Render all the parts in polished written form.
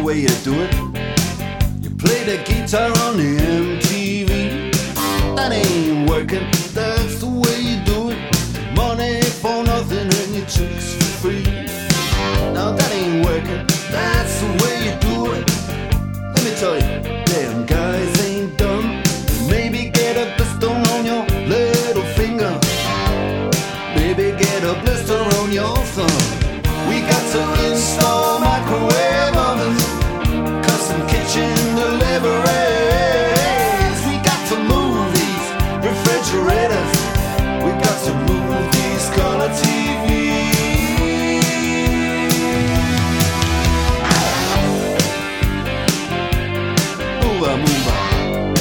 way you do it. You play the guitar on the MTV. That ain't working, that's the way you do it. Money for nothing and your chicks for free. Now that ain't working, that's the way you do it. Let me tell you, damn guys ain't dumb. Maybe get a blister on your little finger. Maybe get a blister on your thumb. We got to install microwave ovens, custom kitchen deliveries. We got to move these refrigerators. We got to move these color TVs. Move on, move on.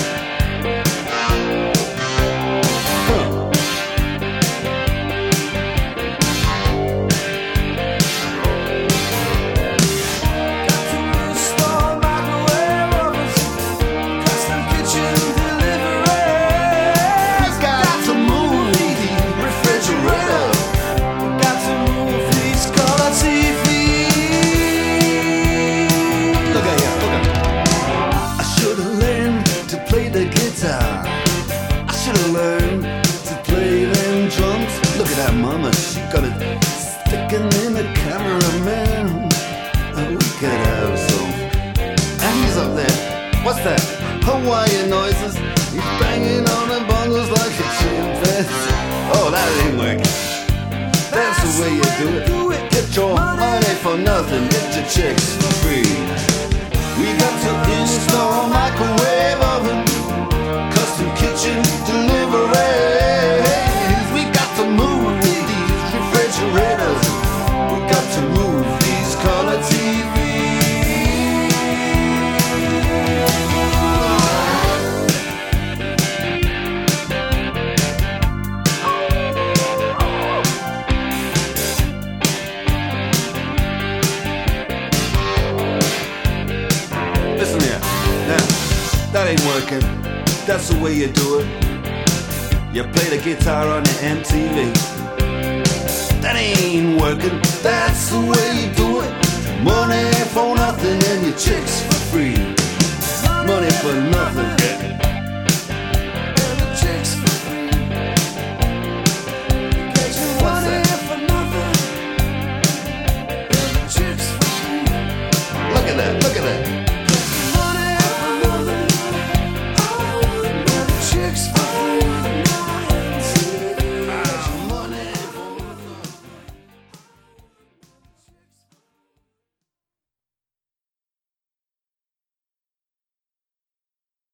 I should've learned to play them drums. Look at that mama, she got it sticking in the cameraman. Oh, look at her so. And he's up there. What's that? Hawaiian noises. He's banging on the bongos like a chimpanzee. Oh, that ain't working. That's the way you do it. Get your money for nothing, get your chicks for free. We got to install microwave oven, custom kitchen deliveries. We got to move these refrigerators. We got to move these color TVs. Listen here, now, that ain't working. That's the way you do it. You play the guitar on the MTV. That ain't working. That's the way you do it. Money for nothing and your chicks for free. Money for nothing.